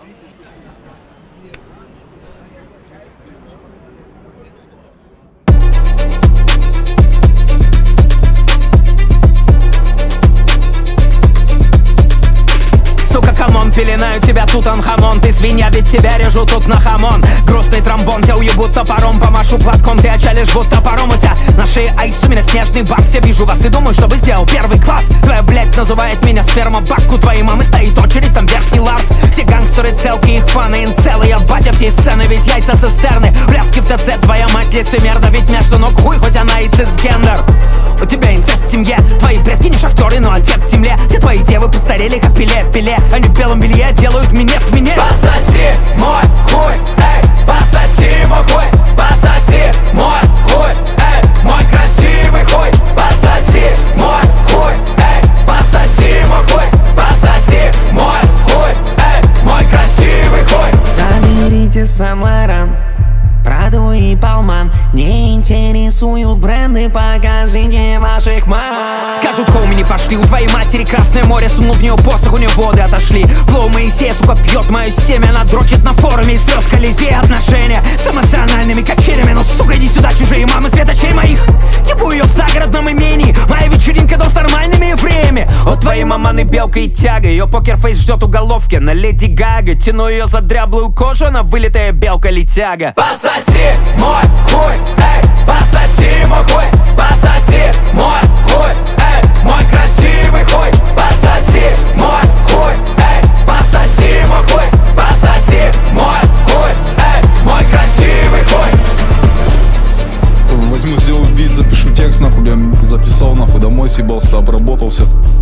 Пеленаю тебя, Тутанхамон. Ты свинья, ведь тебя режу тут на хамон. Грустный тромбон, тебя уебут топором. Помашу платком, ты отчалишь будто паром. У тебя на шее айс, у меня снежный барс. Я вижу вас и думаю, чтобы сделал первый класс. Твоя блядь называет меня спермобак. У твоей мамы стоит очередь, там верхний Ларс. Все гангстеры, целки, их фаны, инцелы. Я батя всей сцены, ведь яйца цистерны. Пляски в ТЦ, твоя мать лицемерна. Ведь между ног хуй, хоть она и цисгендер. У тебя инцест в семье, твои предки не шахтеры, но отец в земле. Все твои девы постарели, как пиле. Они в белом белье делают минет. Пососи мой хуй, эй, пососи мой хуй, пососи мой хуй, эй, мой красивый хуй, пососи мой хуй, эй, пососи мой хуй, пососи мой хуй, эй, мой красивый хуй. Заберите Сен-Лоран, Праду и Балман. Не интересуют бренды, покажите ваших мам. Скажут, хоуми, не пошли. У твоей матери Красное море, сунул в нее посох, у нее воды отошли. Флоу Моисея, сука, пьет мое семя. Она дрочит на форуме и срет Колизей. Отношения с эмоциональными качелями. Но, сука, иди сюда, чужие мамы светочей моих. Ебу ее в загородном имении. Моя вечеринка, дом с нормальными евреями. От твоей маманы белка и тяга. Ее покерфейс ждет уголовки на Леди Гага. Тяну ее за дряблую кожу, она вылитая белка-летяга. Пососи мой хуй, эй, пососи мой хуй, пососи мой хуй, эй, мой красивый хуй, пососи мой хуй, эй, пососи мой хуй, пососи мой хуй, эй, мой красивый хуй. Возьму, сделаю бит, запишу текст, нахуй, я записал, нахуй, домой съебался, обработал все.